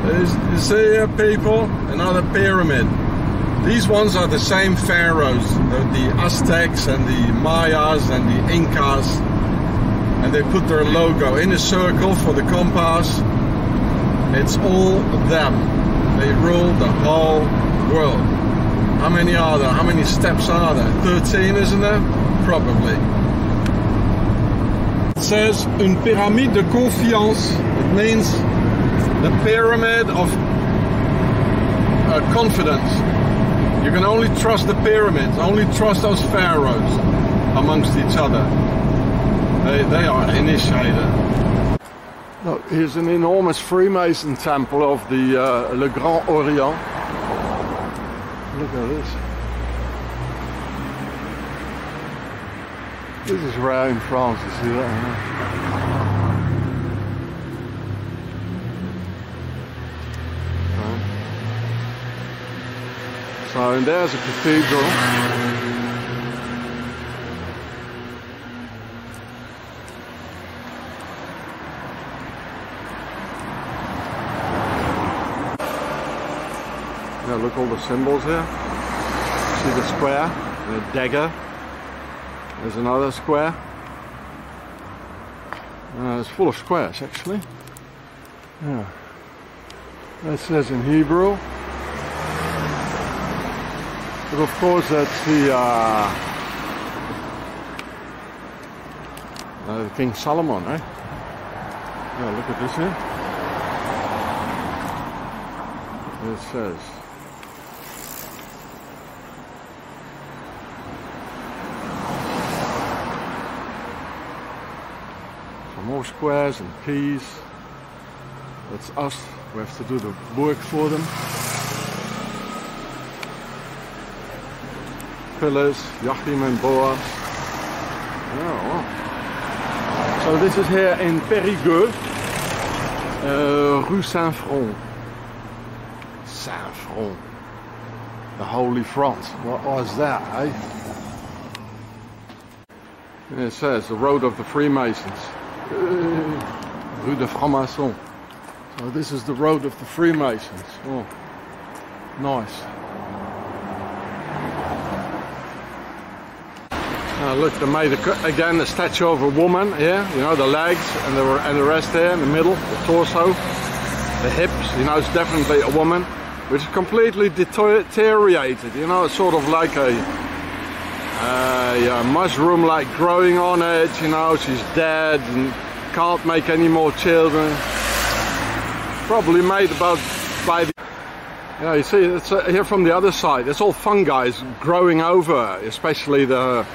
You see here, people, another pyramid. These ones are the same pharaohs, the Aztecs and the Mayas and the Incas, and they put their logo in a circle for the compass. It's all them. They rule the whole world. How many are there? How many steps are there? 13, isn't there? Probably. It says une pyramide de confiance. It means the pyramid of confidence. You can only trust the pyramids, only trust those pharaohs amongst each other. They are initiated. Look, here's an enormous Freemason temple of the Le Grand Orient. Look at this. This is rare in France, you see that? Huh? So, and there's a cathedral. Yeah, look, all the symbols here. See the square, and a dagger. There's another square. It's full of squares, actually. Yeah. That says in Hebrew. But of course, that's the King Solomon, eh? Yeah, look at this here. It says. More squares and peas. That's us. We have to do the work for them. Pillars, Joachim and Boaz. Oh, wow. So this is here in Périgueux, Rue Saint-Front. Saint-Front. The Holy Front. What was that, eh? And it says the Road of the Freemasons. Rue de Franc-Maçon. So this is the Road of the Freemasons. Oh, nice. Look, they made again a statue of a woman here. You know, the legs and the rest there in the middle, the torso, the hips. You know, it's definitely a woman, which is completely deteriorated. You know, it's sort of like a mushroom like growing on it. You know, she's dead and can't make any more children. Probably made about by the... Yeah, you see, it's here from the other side. It's all fungi growing over, especially the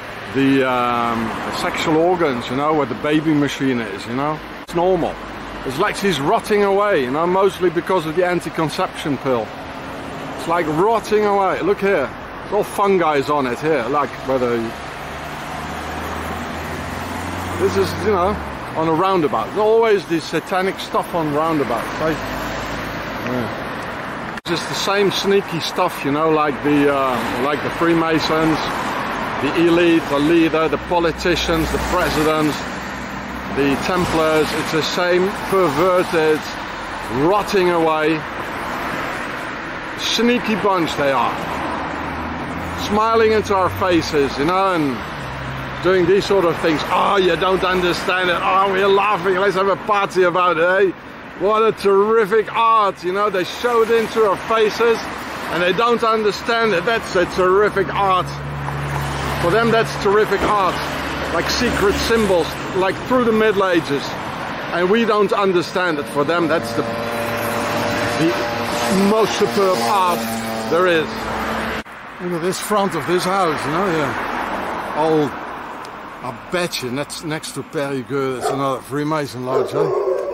sexual organs, you know, where the baby machine is, you know. It's normal. It's like she's rotting away, you know, mostly because of the anti-conception pill. It's like rotting away. Look here. There's all fungi on it here, like whether... This is, you know, on a roundabout. There's always this satanic stuff on roundabouts, right? Yeah. Just the same sneaky stuff, you know, like the Freemasons, the elite, the leader, the politicians, the presidents, the Templars. It's the same perverted, rotting away, sneaky bunch they are. Smiling into our faces, you know, and doing these sort of things. Oh, you don't understand it. Oh, we're laughing. Let's have a party about it, eh? What a terrific art, you know. They show it into our faces and they don't understand it. That's a terrific art. For them, that's terrific art. Like secret symbols, like through the Middle Ages. And we don't understand it. For them, that's the most superb art there is. Look at this front of this house, you know, yeah. Old, I bet you, that's next to Périgueux, that's another Freemason lodge, huh?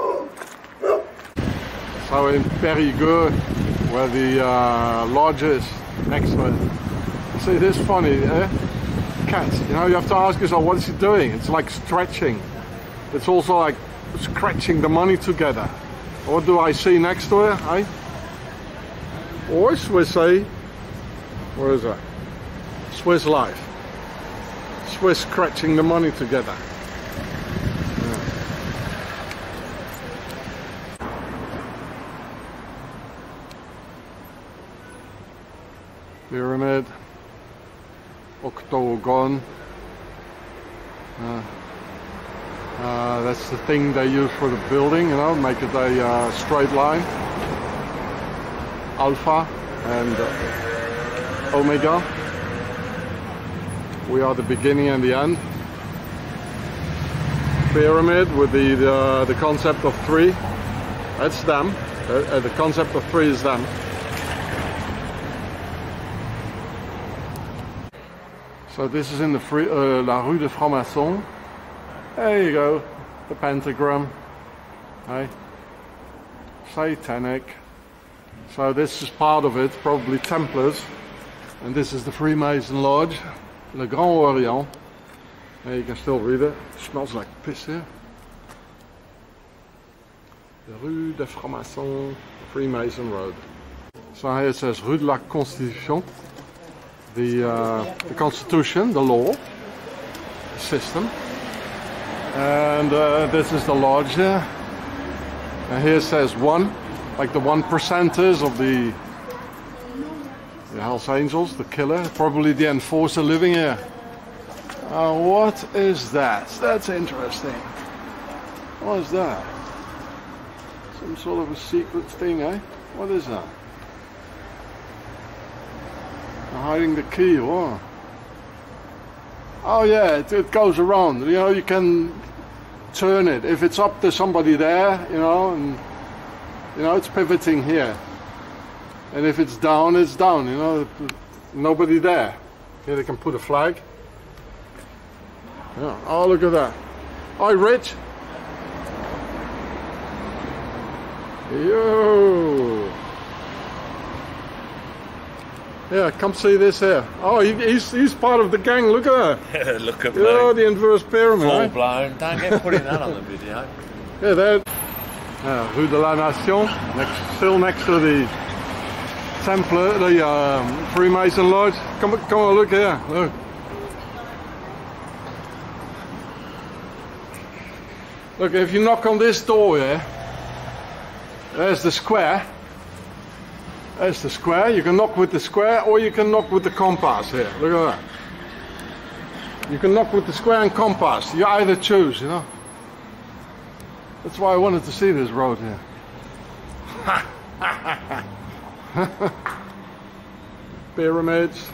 So in Périgueux, where the lodge is, next to it. See, this is funny, eh? Cat, you know, you have to ask yourself, what is it doing? It's like stretching. It's also like scratching the money together. What do I see next to it, eh? Or Swiss, eh? Where is that? Swiss Life. Swiss scratching the money together. Yeah. pyramid, octagon. That's the thing they use for the building, you know, make it a straight line. Alpha and Omega. We are the beginning and the end. Pyramid with the concept of three. That's them. The concept of three is them. So this is in the La Rue de Franc-Maçon. There you go, the pentagram. Hey, satanic. So this is part of it, probably Templars, and this is the Freemason Lodge, Le Grand Orient. There you can still read it. It smells like piss here. The Rue de Franc-Maçon, Freemason Road. So here it says Rue de la Constitution, the Constitution, the law, the system. And this is the lodge here. And here it says one, like the 1%ers of the Hells Angels, the killer, probably the enforcer living here. What is that? That's interesting. What is that? Some sort of a secret thing, eh? What is that? They're hiding the key, what? Oh yeah, it goes around. You know, you can turn it. If it's up to somebody there, you know, and you know, it's pivoting here. And if it's down, it's down, you know, nobody there. Here they can put a flag. Yeah. Oh, look at that. Hi, Rich. Yo. Yeah, come see this here. Oh, he's part of the gang. Look at that. Look at me. Oh, the inverse pyramid. Full blown. Don't get putting that on the video. Yeah, there. Rue de la Nation, still next to the Templar, the Freemason Lodge. Come on, look here. Look. Look, if you knock on this door here, there's the square. There's the square. You can knock with the square or you can knock with the compass here. Look at that. You can knock with the square and compass. You either choose, you know. That's why I wanted to see this road here. Pyramids.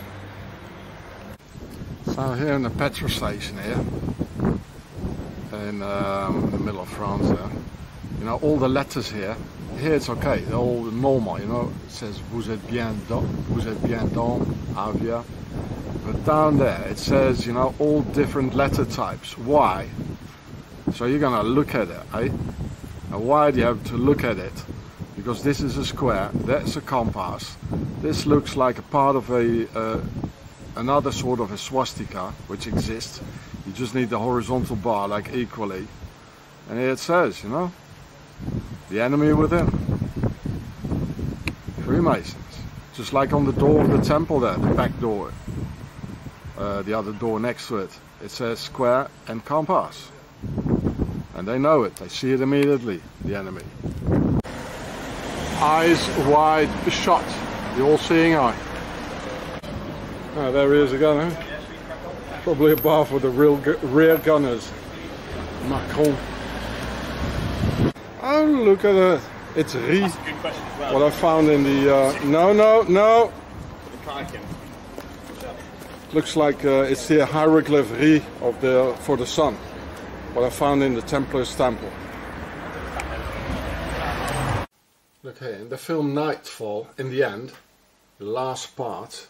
So here in the petrol station here, in the middle of France there, you know, all the letters here it's okay, they're all normal, you know, it says vous êtes bien dans, Avia. But down there it says, you know, all different letter types. Why? So you're gonna look at it, eh? And why do you have to look at it? Because this is a square, that's a compass. This looks like a part of another sort of a swastika, which exists. You just need the horizontal bar, like equally. And here it says, you know, the enemy within. Freemasons. Just like on the door of the temple there, the back door. The other door next to it. It says square and compass. And they know it, they see it immediately, the enemy. Eyes wide shut, the all-seeing eye. Oh, there he is again, eh? Probably a bar for the rear gunners. Macron. Oh, look at that. It's Rie. That's a good question as well. What I found in the... no. Looks like it's the hieroglyph Rie for the sun. What I found in the Templars temple. Look here, in the film Nightfall, in the end, the last part,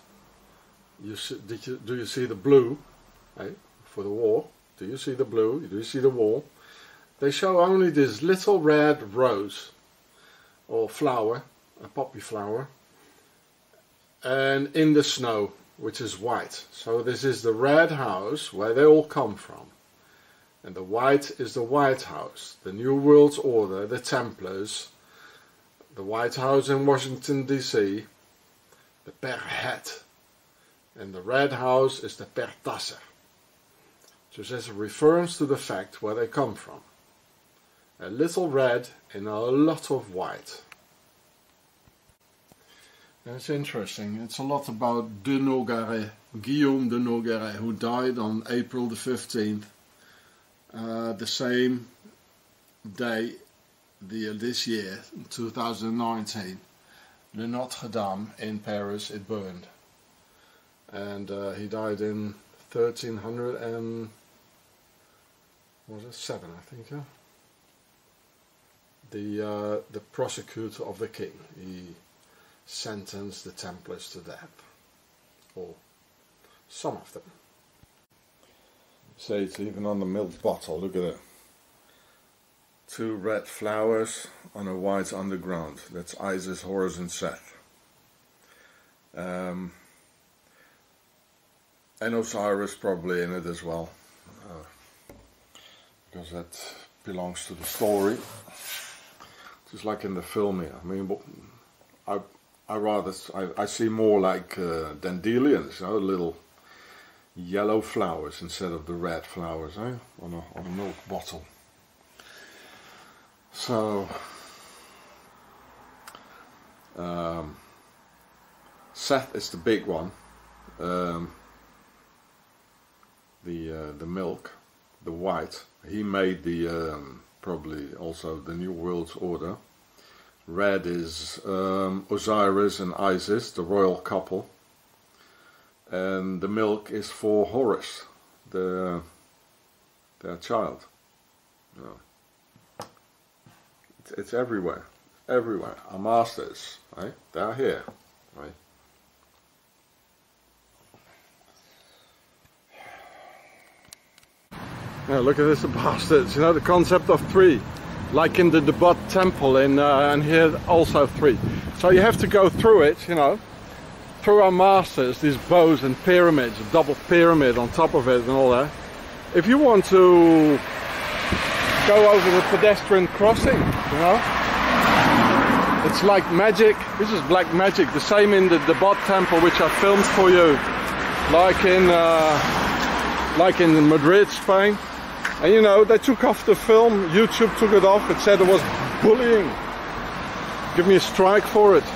do you see the blue, right, for the wall? Do you see the blue? Do you see the wall? They show only this little red rose, or flower, a poppy flower, and in the snow, which is white. So this is the red house where they all come from. And the white is the White House, the New World Order, the Templars, the White House in Washington DC, the Père Het, and the red house is the Père Tasse. Just as a reference to the fact where they come from. A little red and a lot of white. It's interesting. It's a lot about de Nogaret, Guillaume de Nogaret, who died on April the 15th, the same day this year, 2019. The Notre Dame in Paris, it burned. And he died in 1307, I think, yeah? The prosecutor of the king, he sentenced the Templars to death, or some of them. Say it's even on the milk bottle, look at it. 2 red flowers on a white underground. That's Isis, Horus and Seth. And Osiris probably in it as well, because that belongs to the story. Just like in the film here. I mean, I see more like dandelions, you know, little yellow flowers instead of the red flowers, eh? On a milk bottle. So Seth is the big one. The milk, the white. He made the probably also the New World Order. Red is Osiris and Isis, the royal couple, and the milk is for Horus, their child. Yeah. It's everywhere, everywhere. Our masters, right? They're here, right? Yeah, look at this bastards, you know, the concept of 3, like in the Debod temple and here also 3. So you have to go through it, you know, through our masters, these bows and pyramids, a double pyramid on top of it and all that. If you want to go over the pedestrian crossing, you know, it's like magic. This is black magic, the same in the Debod temple, which I filmed for you, like in Madrid, Spain. And you know, they took off the film, YouTube took it off, it said it was bullying. Give me a strike for it.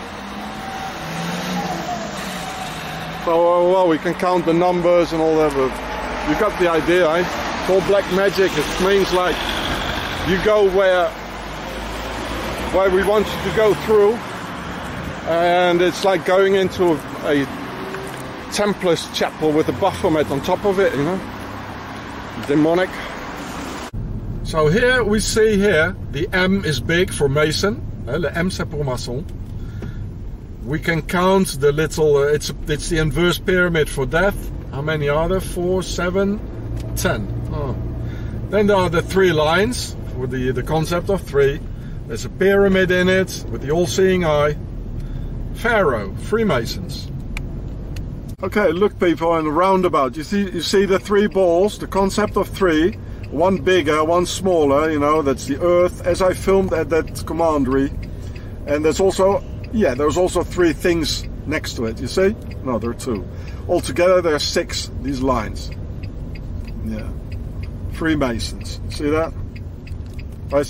So, well, we can count the numbers and all that, but you got the idea, eh? It's all black magic. It means like, you go where we want you to go through, and it's like going into a Templars chapel with a Baphomet on top of it, you know? Demonic. So here we see here, the M is big for Mason, le M c'est pour Maçon. We can count the little, it's the inverse pyramid for death. How many are there? 4, 7, 10. Oh. Then there are the 3 lines, for the concept of 3. There's a pyramid in it, with the all-seeing eye. Pharaoh, Freemasons. Okay, look people, in the roundabout, you see the 3 balls, the concept of 3. One bigger, one smaller, you know, that's the earth, as I filmed at that commandery. And there's also, yeah, there's also 3 things next to it, you see? No, there are 2. Altogether there are 6, these lines. Yeah. Freemasons, see that?